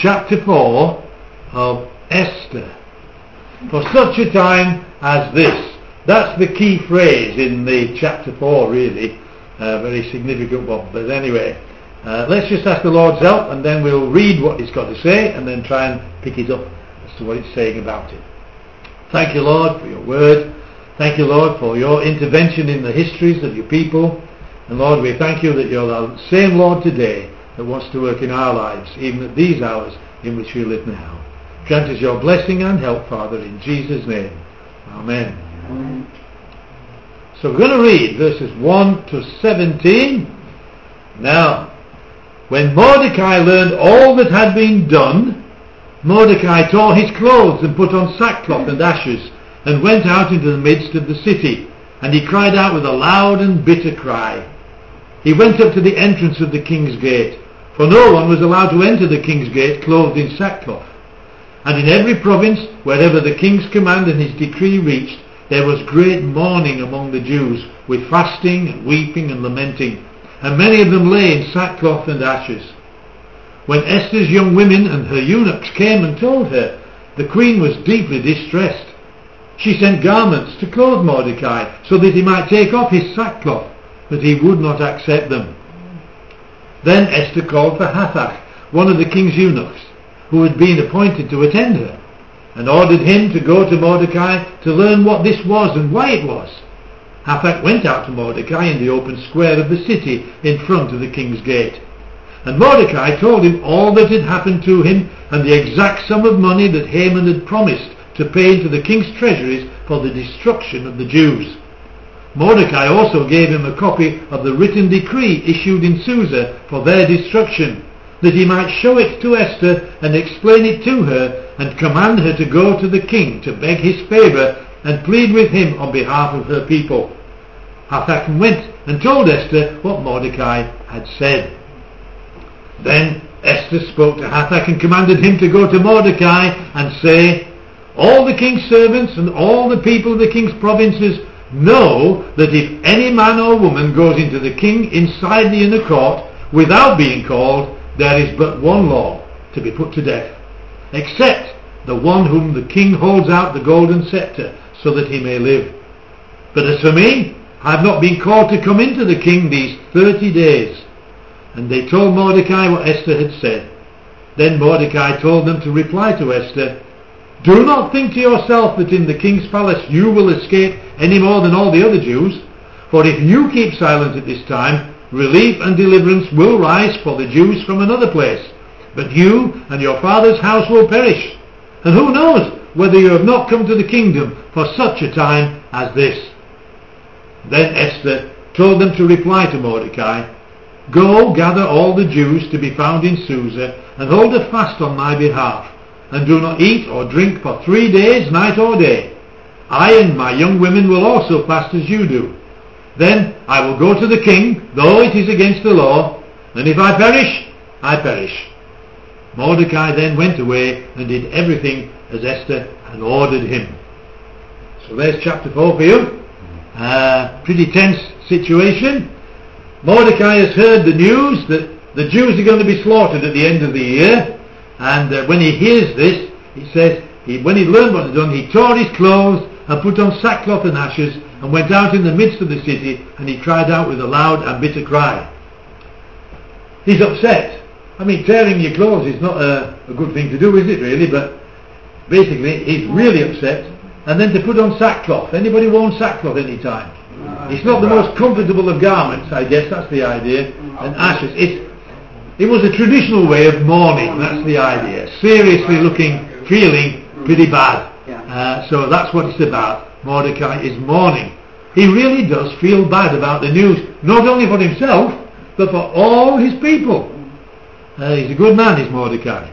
chapter 4 of Esther. For such a time as this. That's the key phrase in the chapter 4, really. Very significant one. But anyway, let's just ask the Lord's help, and then we'll read what He's got to say and then try and pick it up as to what it's saying about it. Thank you, Lord, for your word. Thank you, Lord, for your intervention in the histories of your people. And Lord, we thank you that you're the same Lord today that wants to work in our lives, even at these hours in which we live now. Grant us your blessing and help, Father, in Jesus' name. Amen. Amen. So we're going to read verses 1 to 17. Now, when Mordecai learned all that had been done, Mordecai tore his clothes and put on sackcloth and ashes, and went out into the midst of the city, and he cried out with a loud and bitter cry. He went up to the entrance of the king's gate, for no one was allowed to enter the king's gate clothed in sackcloth. And in every province, wherever the king's command and his decree reached, there was great mourning among the Jews, with fasting and weeping and lamenting, and many of them lay in sackcloth and ashes. When Esther's young women and her eunuchs came and told her, the queen was deeply distressed. She sent garments to clothe Mordecai, so that he might take off his sackcloth, but he would not accept them. Then Esther called for Hathach, one of the king's eunuchs, who had been appointed to attend her, and ordered him to go to Mordecai to learn what this was and why it was. Hathach went out to Mordecai in the open square of the city in front of the king's gate. And Mordecai told him all that had happened to him, and the exact sum of money that Haman had promised to pay into the king's treasuries for the destruction of the Jews. Mordecai also gave him a copy of the written decree issued in Susa for their destruction, that he might show it to Esther and explain it to her, and command her to go to the king to beg his favour and plead with him on behalf of her people. Hathach went and told Esther what Mordecai had said. Then Esther spoke to Hathach and commanded him to go to Mordecai and say, all the king's servants and all the people of the king's provinces know that if any man or woman goes into the king inside the inner court without being called, there is but one law, to be put to death, except the one whom the king holds out the golden scepter, so that he may live. But as for me, I have not been called to come into the king these 30 days. And they told Mordecai what Esther had said. Then Mordecai told them to reply to Esther, do not think to yourself that in the king's palace you will escape any more than all the other Jews. For if you keep silent at this time, relief and deliverance will rise for the Jews from another place. But you and your father's house will perish. And who knows whether you have not come to the kingdom for such a time as this. Then Esther told them to reply to Mordecai, go gather all the Jews to be found in Susa, and hold a fast on my behalf, and do not eat or drink for 3 days, night or day. I and my young women will also fast as you do. Then I will go to the king, though it is against the law, and if I perish, I perish. Mordecai then went away and did everything as Esther had ordered him. So there's chapter 4 for you. Pretty tense situation. Mordecai has heard the news that the Jews are going to be slaughtered at the end of the year, and when he hears this, he says, when he learned what had done, he tore his clothes and put on sackcloth and ashes, and went out in the midst of the city, and he cried out with a loud and bitter cry. He's upset. I mean, tearing your clothes is not a good thing to do, is it really? But basically, he's really upset. And then to put on sackcloth. Anybody worn sackcloth any time? It's not the most comfortable of garments, I guess, that's the idea. And ashes. It was a traditional way of mourning, that's the idea. Seriously looking, feeling pretty bad. So that's what it's about. Mordecai is mourning. He really does feel bad about the news, not only for himself, but for all his people. He's a good man, is Mordecai.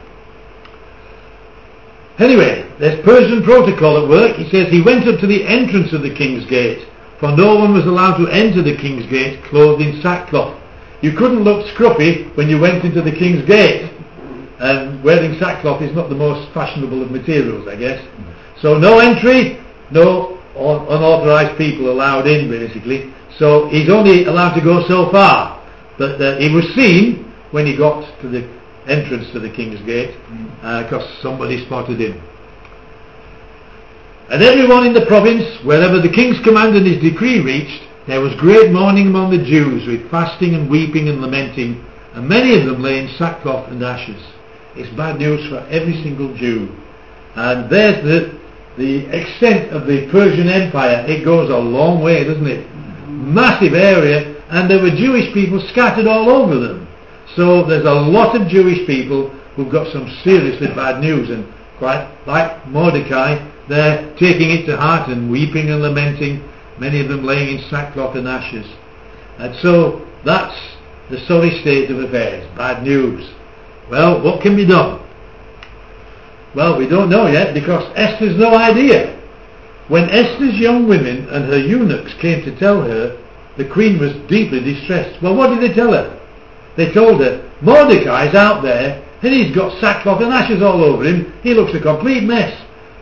Anyway, there's Persian protocol at work. He says he went up to the entrance of the king's gate, for no one was allowed to enter the king's gate clothed in sackcloth. You couldn't look scruffy when you went into the king's gate, and wearing sackcloth is not the most fashionable of materials, I guess. So no entry, no unauthorized people allowed in, basically. So he's only allowed to go so far. But he was seen when he got to the entrance to the king's gate, because somebody spotted him. And everyone in the province, wherever the king's command and his decree reached, there was great mourning among the Jews, with fasting and weeping and lamenting, and many of them lay in sackcloth and ashes. It's bad news for every single Jew. And there's the extent of the Persian Empire. It goes a long way, doesn't it? Massive area, and there were Jewish people scattered all over them. So there's a lot of Jewish people who've got some seriously bad news, and quite like Mordecai, they're taking it to heart and weeping and lamenting, many of them laying in sackcloth and ashes. And so that's the sorry state of affairs, bad news. Well, what can be done? Well, we don't know yet, because Esther's no idea. When Esther's young women and her eunuchs came to tell her, the queen was deeply distressed. Well, what did they tell her? They told her, Mordecai's out there, and he's got sackcloth and ashes all over him. He looks a complete mess.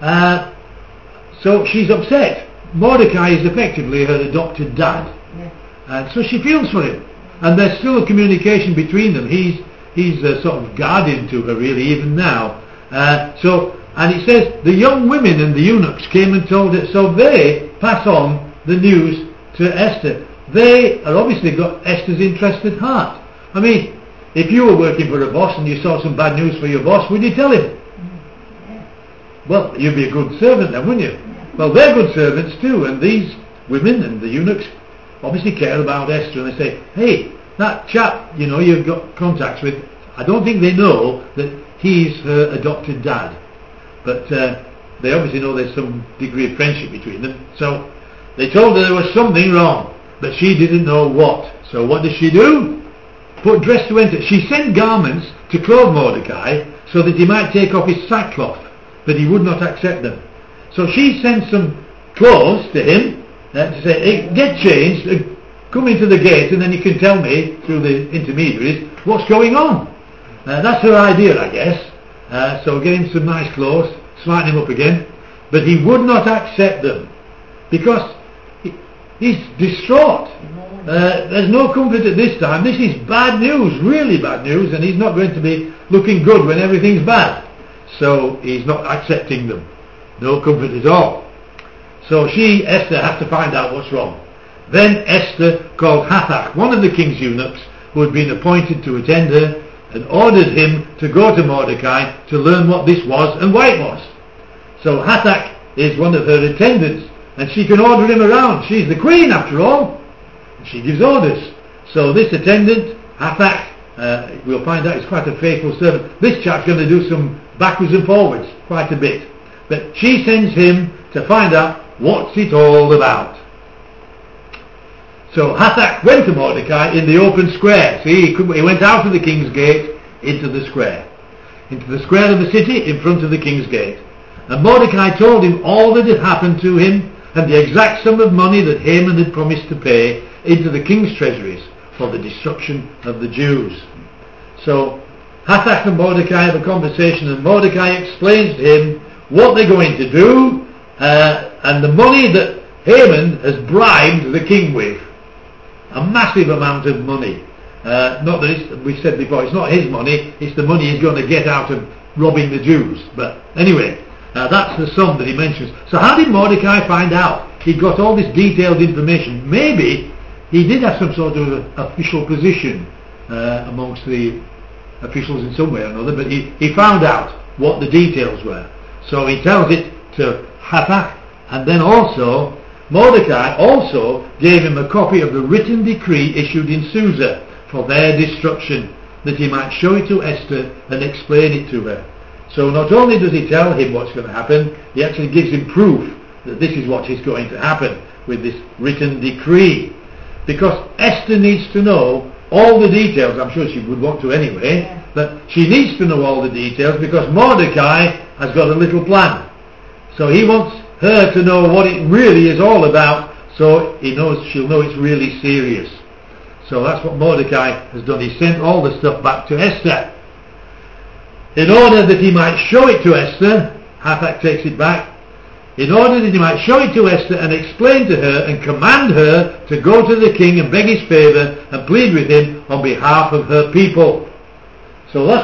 So she's upset. Mordecai is effectively her adopted dad. And so she feels for him. And there's still a communication between them. He's sort of guardian to her, really, even now. And it says the young women and the eunuchs came and told her, so they pass on the news to Esther. They are obviously got Esther's interested heart. I mean, if you were working for a boss and you saw some bad news for your boss, would you tell him? Well, you'd be a good servant then, wouldn't you? Well, they're good servants too, and these women and the eunuchs obviously care about Esther, and they say, hey, that chap, you've got contacts with, I don't think they know that he's her adopted dad. But they obviously know there's some degree of friendship between them. So they told her there was something wrong, but she didn't know what. So what does she do? Put dress to enter. She sent garments to clothe Mordecai so that he might take off his sackcloth, but he would not accept them. So she sent some clothes to him to say, hey, get changed, come into the gate, and then you can tell me through the intermediaries what's going on. That's her idea, I guess. So get him some nice clothes, smarten him up again, but he would not accept them because he's distraught. There's no comfort at this time. This is bad news, really bad news, and he's not going to be looking good when everything's bad. So he's not accepting them. No comfort at all. So Esther, has to find out what's wrong. Then Esther called Hathach, one of the king's eunuchs, who had been appointed to attend her, and ordered him to go to Mordecai to learn what this was and why it was. So Hathach is one of her attendants, and she can order him around. She's the queen, after all. She gives orders. So this attendant, Hathach, we'll find out he's quite a faithful servant. This chap's going to do some backwards and forwards quite a bit. But she sends him to find out what's it all about. So Hathach went to Mordecai in the open square. See, he went out of the king's gate into the square of the city in front of the king's gate. And Mordecai told him all that had happened to him, and the exact sum of money that Haman had promised to pay into the king's treasuries for the destruction of the Jews. So Hathach and Mordecai have a conversation, and Mordecai explains to him what they're going to do, and the money that Haman has bribed the king with. A massive amount of money. Not that we said before, it's not his money, it's the money he's going to get out of robbing the Jews. But anyway, that's the sum that he mentions. So how did Mordecai find out? He got all this detailed information. Maybe he did have some sort of official position amongst the officials in some way or another, but he found out what the details were. So he tells it to Hathach, and then also Mordecai also gave him a copy of the written decree issued in Susa for their destruction, that he might show it to Esther and explain it to her. So not only does he tell him what's going to happen, he actually gives him proof that this is what is going to happen with this written decree. Because Esther needs to know all the details. I'm sure she would want to anyway, but she needs to know all the details because Mordecai has got a little plan. So he wants her to know what it really is all about, so she'll know it's really serious. So that's what Mordecai has done. He sent all the stuff back to Esther. In order that he might show it to Esther, Hathach takes it back, in order that he might show it to Esther and explain to her and command her to go to the king and beg his favour and plead with him on behalf of her people. So that's what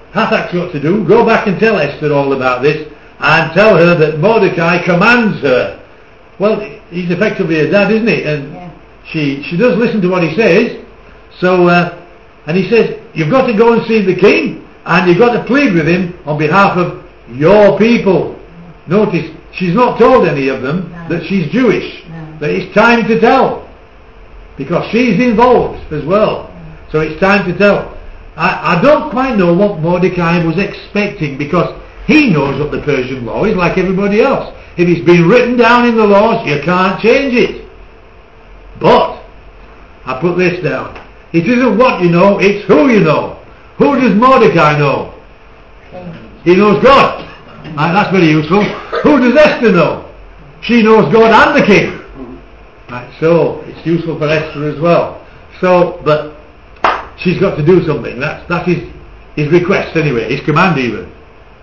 Hathach's got to do, go back and tell Esther all about this, and tell her that Mordecai commands her. Well, he's effectively a dad, isn't he? And she does listen to what he says. So, and he says, you've got to go and see the king, and you've got to plead with him on behalf of your people. Notice, she's not told any of them that she's Jewish. But it's time to tell, because she's involved as well. So it's time to tell. I don't quite know what Mordecai was expecting, because he knows what the Persian law is like everybody else. If it's been written down in the laws, you can't change it. But I put this down. It isn't what you know, it's who you know. Who does Mordecai know? He knows God. Right, that's very useful. Who does Esther know? She knows God and the king. Right, so it's useful for Esther as well. So, but she's got to do something. That's his request anyway, his command even.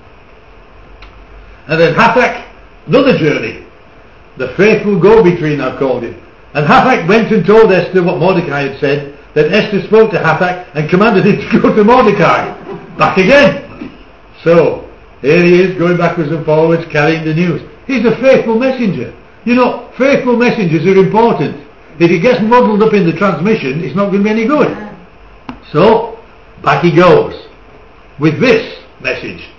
And then Hathach, another journey. The faithful go-between, I've called him. And Hathach went and told Esther what Mordecai had said. Then Esther spoke to Hathach and commanded him to go to Mordecai. Back again. So, here he is, going backwards and forwards, carrying the news. He's a faithful messenger. You know, faithful messengers are important. If it gets muddled up in the transmission, it's not going to be any good. So, back he goes with this message.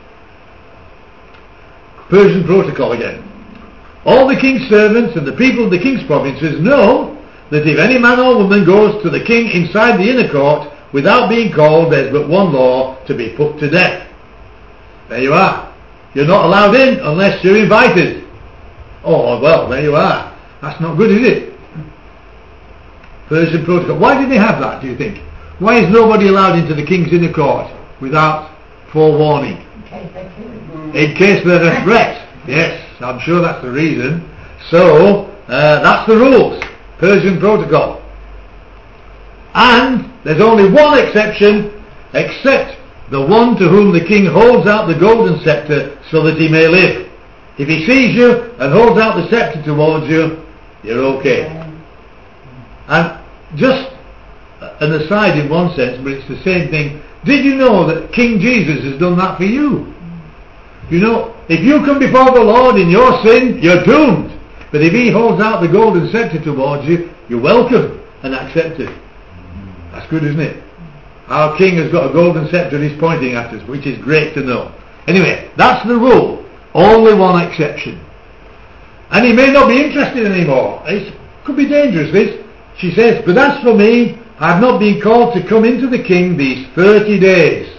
Persian protocol again. All the king's servants and the people of the king's provinces know that if any man or woman goes to the king inside the inner court without being called, there's but one law: to be put to death. There you are. You're not allowed in unless you're invited. Oh, well, there you are. That's not good, is it? Persian protocol. Why did they have that, do you think? Why is nobody allowed into the king's inner court without forewarning? In case they're a threat. Yes, I'm sure that's the reason. So, that's the rules. Persian protocol. And there's only one exception, except the one to whom the king holds out the golden scepter so that he may live. If he sees you and holds out the scepter towards you, you're okay. And just an aside in one sense, but it's the same thing. Did you know that King Jesus has done that for you? You know, if you come before the Lord in your sin, you're doomed. But if he holds out the golden scepter towards you, you're welcome and accepted. That's good, isn't it? Our king has got a golden scepter he's pointing at us, which is great to know. Anyway, that's the rule. Only one exception. And he may not be interested anymore. It could be dangerous, this. She says, but as for me, I have not been called to come into the king these 30 days.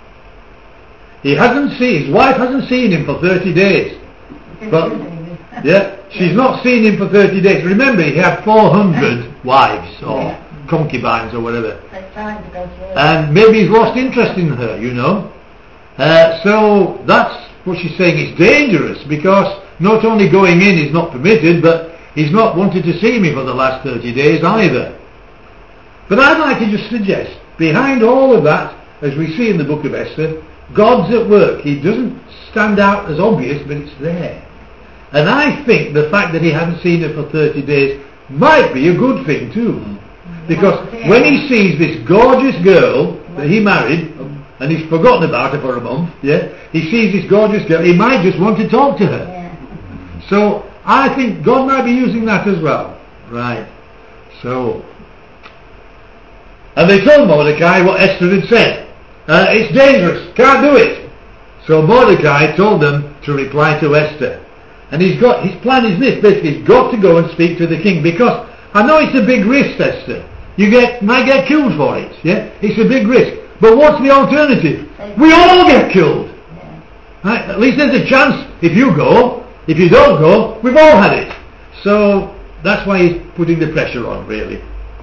His wife hasn't seen him for 30 days. But, yeah, she's not seen him for 30 days. Remember, he had 400 wives or concubines or whatever. And maybe he's lost interest in her, you know. So that's what she's saying. It's dangerous because not only going in is not permitted, but he's not wanted to see me for the last 30 days either. But I'd like to just suggest, behind all of that, as we see in the book of Esther, God's at work. He doesn't stand out as obvious, but it's there. And I think the fact that he hadn't seen her for 30 days might be a good thing too. Because when he sees this gorgeous girl that he married, and he's forgotten about her for a month, he sees this gorgeous girl, he might just want to talk to her. So I think God might be using that as well. Right. So, and they told Mordecai what Esther had said. It's dangerous, can't do it. So Mordecai told them to reply to Esther. And his plan is this, basically, he's got to go and speak to the king, because I know it's a big risk, Esther. You might get killed for it, It's a big risk. But what's the alternative? We all get killed. Right? At least there's a chance if you go. If you don't go, we've all had it. So that's why he's putting the pressure on, really.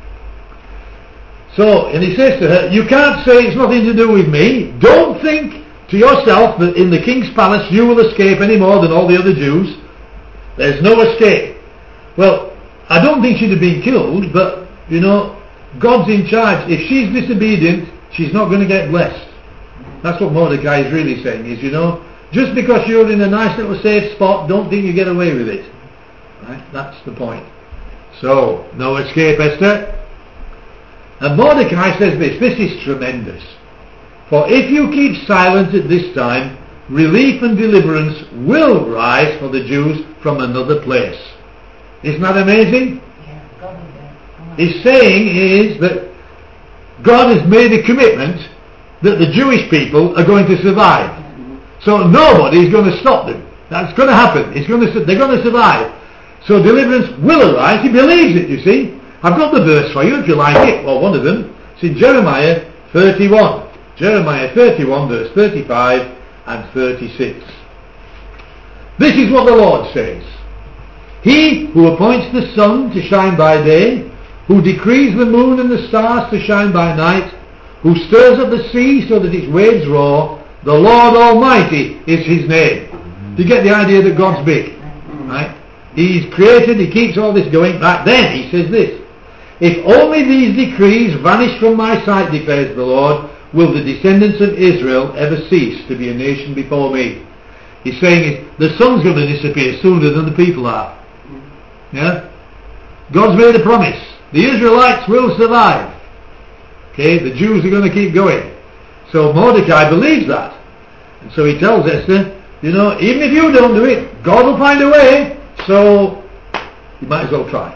So, and he says to her, you can't say it's nothing to do with me. Don't think to yourself that in the king's palace you will escape any more than all the other Jews. There's no escape. Well, I don't think she'd have been killed, but, you know, God's in charge. If she's disobedient, she's not going to get blessed. That's what Mordecai is really saying, is, you know, just because you're in a nice little safe spot, don't think you get away with it. Right? That's the point. So, no escape, Esther. And Mordecai says this is tremendous. For if you keep silent at this time, relief and deliverance will rise for the Jews from another place. Isn't that amazing? He's saying is that God has made a commitment that the Jewish people are going to survive. So nobody is going to stop them. That's going to happen. They're going to survive. So deliverance will arise. He believes it, you see. I've got the verse for you if you like it, or one of them. It's in Jeremiah 31. Jeremiah 31 verse 35 and 36. This is what the Lord says. He who appoints the sun to shine by day, who decrees the moon and the stars to shine by night, who stirs up the sea so that its waves roar, the Lord Almighty is his name. Do you get the idea that God's big? Right? He's created, he keeps all this going. Back then he says this: if only these decrees vanish from my sight, declares the Lord, will the descendants of Israel ever cease to be a nation before me. He's saying the sun's going to disappear sooner than the people are. Yeah? God's made a promise. The Israelites will survive. Okay, the Jews are going to keep going. So Mordecai believes that. And so he tells Esther, even if you don't do it, God will find a way. So you might as well try.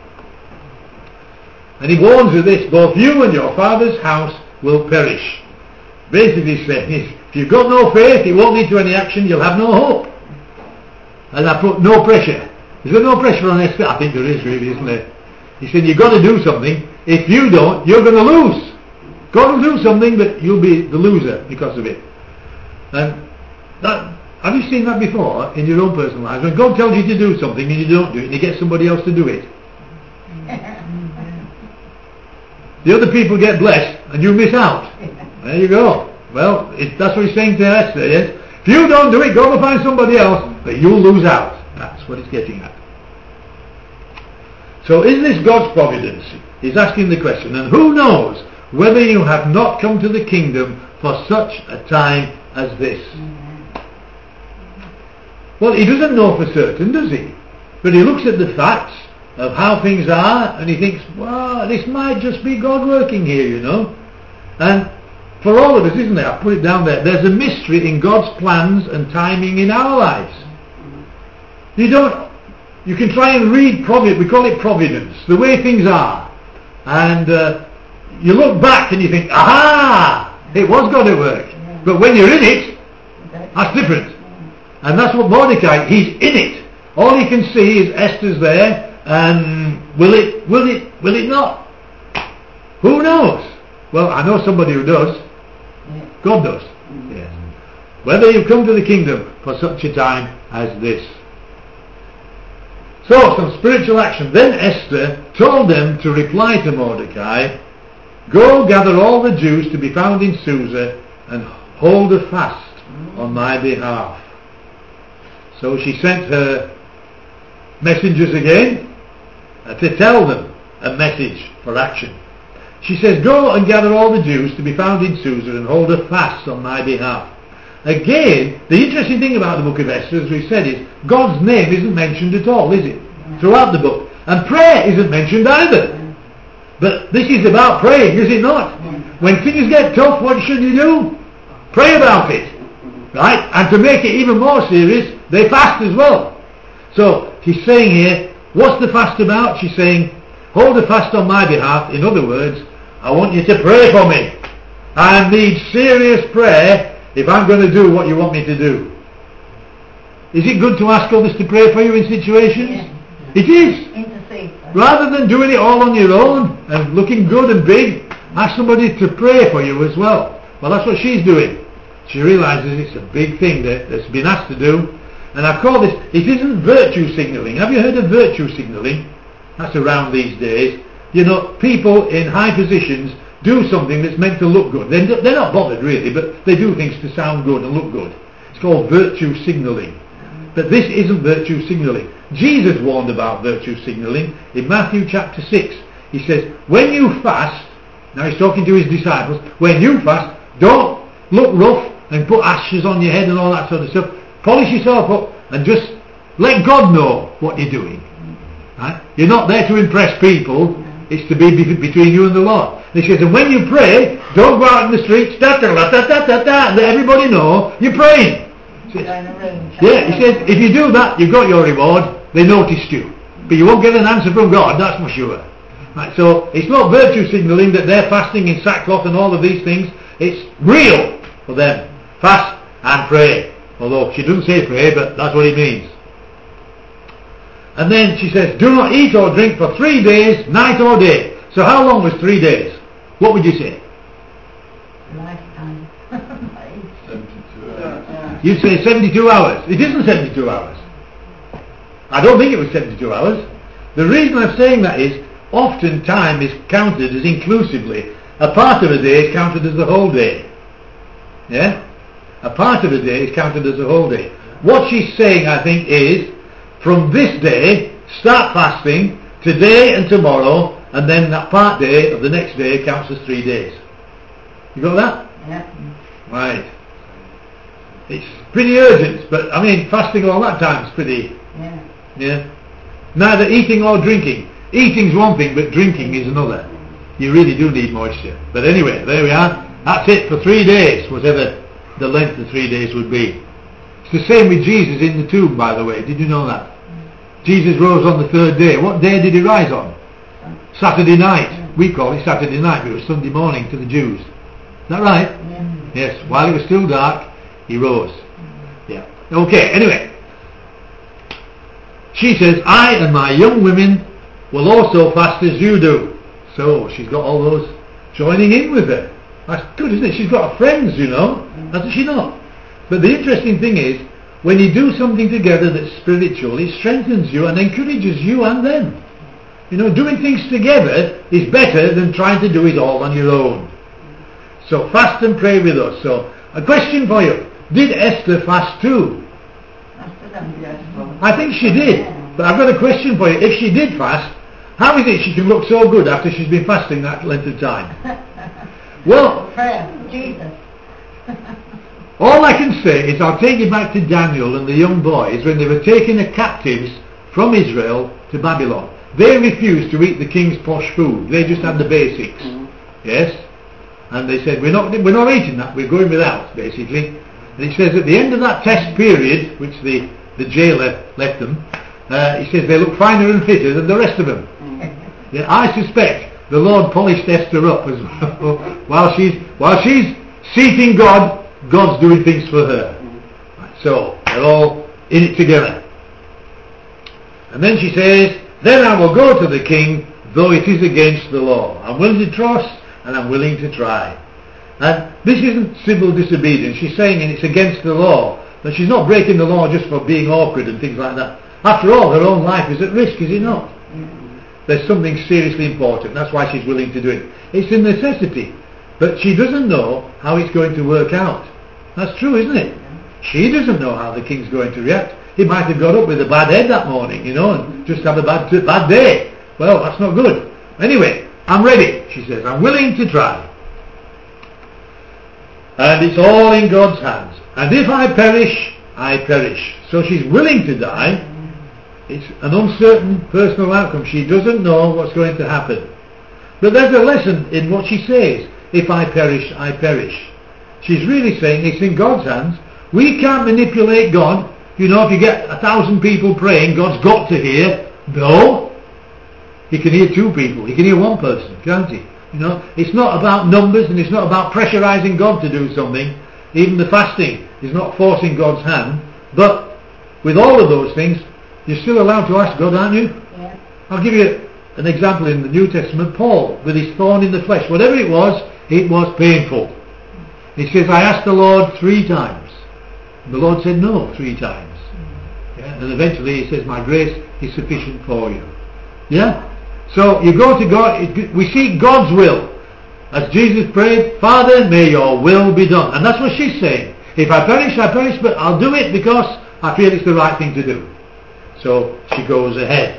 And he warns her this: both you and your father's house will perish. Basically saying, if you've got no faith, it won't lead to any action, you'll have no hope. And I put no pressure. Is there no pressure on Esther? I think there is, really, isn't there? He said, you've got to do something. If you don't, you're going to lose. God will do something, but you'll be the loser because of it. And have you seen that before in your own personal lives? When God tells you to do something and you don't do it, and you get somebody else to do it. The other people get blessed and you miss out. There you go. Well, that's what he's saying to Esther, yes? If you don't do it, God will find somebody else, but you'll lose out. That's what he's getting at. So is this God's providence? He's asking the question. And who knows whether you have not come to the kingdom for such a time as this? Well, he doesn't know for certain, does he? But he looks at the facts of how things are and he thinks, well, this might just be God working here, And for all of us, isn't there? I put it down there. There's a mystery in God's plans and timing in our lives. You can try and read providence. We call it providence, the way things are. And you look back and you think, aha, it was God at work. But when you're in it, that's different. And that's what Mordecai, he's in it. All he can see is Esther's there, and will it not? Who knows? Well, I know somebody who does. God does. Yes. Whether you come to the kingdom for such a time as this. So, some spiritual action. Then Esther told them to reply to Mordecai, go gather all the Jews to be found in Susa and hold a fast on my behalf. So she sent her messengers again to tell them a message for action. She says, go and gather all the Jews to be found in Susa and hold a fast on my behalf. Again, the interesting thing about the book of Esther, as we said, is God's name isn't mentioned at all, is it? Throughout the book. And prayer isn't mentioned either. But this is about praying, is it not? When things get tough, what should you do? Pray about it. Right? And to make it even more serious, they fast as well. So, he's saying here, what's the fast about? She's saying, hold a fast on my behalf. In other words, I want you to pray for me. I need serious prayer if I'm going to do what you want me to do. Is it good to ask others to pray for you in situations? Yeah. It is. Rather than doing it all on your own and looking good and big, ask somebody to pray for you as well. Well, that's what she's doing. She realises it's a big thing that's been asked to do. And I call this, it isn't virtue signalling. Have you heard of virtue signalling? That's around these days. People in high positions do something that's meant to look good. They're not bothered really, but they do things to sound good and look good. It's called virtue signalling. But this isn't virtue signalling. Jesus warned about virtue signalling in Matthew chapter 6. He says, when you fast, now he's talking to his disciples, when you fast, don't look rough and put ashes on your head and all that sort of stuff. Polish yourself up and just let God know what you're doing. Right? You're not there to impress people. It's to be between you and the Lord. And he says, and when you pray, don't go out in the streets, and let everybody know you're praying. Yeah, he says, if you do that, you've got your reward. They noticed you. But you won't get an answer from God, that's for sure. Right, so it's not virtue signalling that they're fasting in sackcloth and all of these things. It's real for them. Fast and pray. Although she doesn't say pray, but that's what it means. And then she says, do not eat or drink for 3 days, night or day. So how long was 3 days? What would you say? Lifetime. 72 hours. You'd say 72 hours. It isn't 72 hours. I don't think it was 72 hours. The reason I'm saying that is, often time is counted as inclusively. A part of a day is counted as the whole day. Yeah? A part of a day is counted as a whole day. What she's saying, I think, is, from this day, start fasting, today and tomorrow, and then that part day of the next day counts as 3 days. You got that? Yeah. Right. It's pretty urgent, but I mean, fasting all that time is pretty... Yeah. Yeah. Neither eating or drinking. Eating's one thing, but drinking is another. You really do need moisture. But anyway, there we are. That's it for 3 days, whatever the length of 3 days would be. It's the same with Jesus in the tomb, by the way. Did you know that? Jesus rose on the 3rd day. What day did he rise on? Saturday night. We call it Saturday night, but it was Sunday morning to the Jews. Is that right? Yeah. Yes. While it was still dark, he rose. Yeah. Okay, anyway. She says, I and my young women will also fast as you do. So she's got all those joining in with her. That's good, isn't it? She's got friends, you know. Hasn't she not? But the interesting thing is, when you do something together that's spiritual, it strengthens you and encourages you and them. You know, doing things together is better than trying to do it all on your own. So fast and pray with us. So, a question for you. Did Esther fast too? I think she did. But I've got a question for you. If she did fast, how is it she can look so good after she's been fasting that length of time? Well, prayer, Jesus. all I can say is I'll take you back to Daniel and the young boys when they were taken as captives from Israel to Babylon. They refused to eat the king's posh food. They just had the basics. Yes? And they said, we're not eating that, we're going without, basically. And it says at the end of that test period, which the jailer left them, he says they look finer and fitter than the rest of them. Yeah, I suspect the Lord polished Esther up as well. while she's seeking God, God's doing things for her. Right, so they're all in it together. And then she says, then I will go to the king, though it is against the law. I'm willing to trust and I'm willing to try. And this isn't civil disobedience. She's saying it's against the law. But she's not breaking the law just for being awkward and things like that. After all, her own life is at risk, is it not? There's something seriously important. That's why she's willing to do it. It's a necessity. But she doesn't know how it's going to work out. That's true, isn't it? She doesn't know how the king's going to react. He might have got up with a bad head that morning, you know, and just have a bad day. Well, that's not good. Anyway, I'm ready, she says. I'm willing to try. And it's all in God's hands. And if I perish, I perish. So she's willing to die. It's an uncertain personal outcome. She doesn't know what's going to happen. But there's a lesson in what she says. If I perish, I perish. She's really saying it's in God's hands. We can't manipulate God. You know, if you get 1,000 people praying, God's got to hear. No. He can hear 2 people. He can hear 1 person, can't he? You know, it's not about numbers and it's not about pressurizing God to do something. Even the fasting is not forcing God's hand. But with all of those things, you're still allowed to ask God, aren't you? Yeah. I'll give you an example in the New Testament. Paul, with his thorn in the flesh, whatever it was painful. He says, I asked the Lord 3 times. The Lord said no 3 times. Yeah? And eventually he says, my grace is sufficient for you. Yeah? So you go to God, we seek God's will. As Jesus prayed, Father, may your will be done. And that's what she's saying. If I perish, I perish, but I'll do it because I feel it's the right thing to do. So she goes ahead.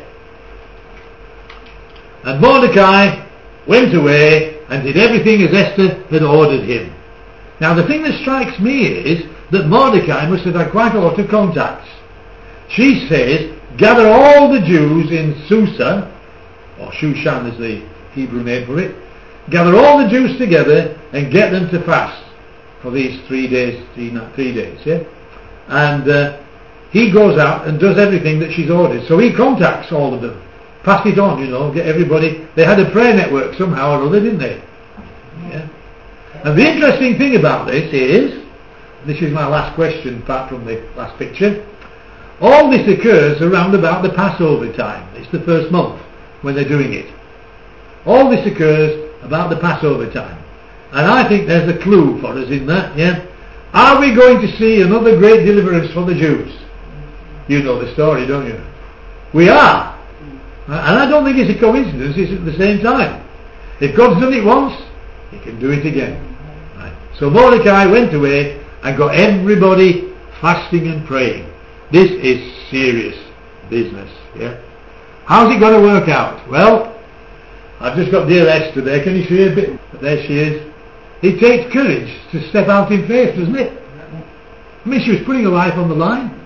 And Mordecai went away and did everything as Esther had ordered him. Now the thing that strikes me is that Mordecai must have had quite a lot of contacts. She says, gather all the Jews in Susa, or Shushan as the Hebrew name for it. Gather all the Jews together and get them to fast for these 3 days, 3 days, yeah? And he goes out and does everything that she's ordered. So he contacts all of them, pass it on, get everybody. They had a prayer network somehow or other, didn't they? Yeah. And the interesting thing about this is, this is my last question apart from the last picture, all this occurs around about the Passover time. It's the first month when they're doing it. All this occurs about the Passover time. And I think there's a clue for us in that, yeah? Are we going to see another great deliverance for the Jews? You know the story, don't you? We are. And I don't think it's a coincidence, it's at the same time. If God's done it once, he can do it again. Right. So Mordecai went away and got everybody fasting and praying. This is serious business, yeah? How's it going to work out? Well, I've just got dear Esther there. Can you see her a bit? There she is. It takes courage to step out in faith, doesn't it? I mean, she was putting her life on the line.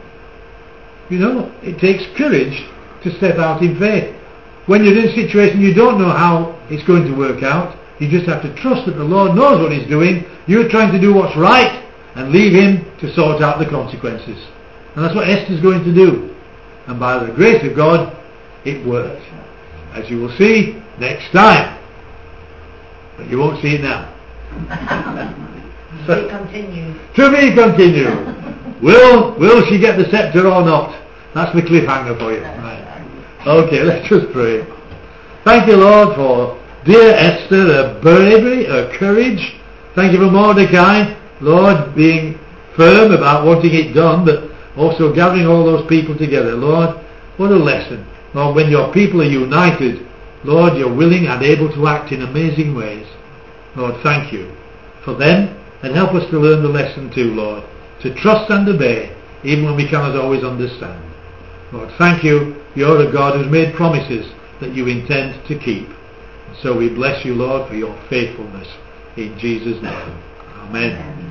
It takes courage to step out in faith. When you're in a situation you don't know how it's going to work out, you just have to trust that the Lord knows what he's doing. You're trying to do what's right and leave him to sort out the consequences. And that's what Esther's going to do. And by the grace of God, it worked. As you will see next time. But you won't see it now. To be continued. To be continued. Will she get the scepter or not? That's the cliffhanger for you. Right. Okay, let's just pray. Thank you, Lord, for dear Esther, her bravery, her courage. Thank you for Mordecai, Lord, being firm about wanting it done, but also gathering all those people together. Lord, what a lesson. Lord, when your people are united, Lord, you're willing and able to act in amazing ways. Lord, thank you for them, and help us to learn the lesson too, Lord, to trust and obey, even when we cannot always understand. Lord, thank you. You're a God who's made promises that you intend to keep. So we bless you, Lord, for your faithfulness. In Jesus' name. Amen.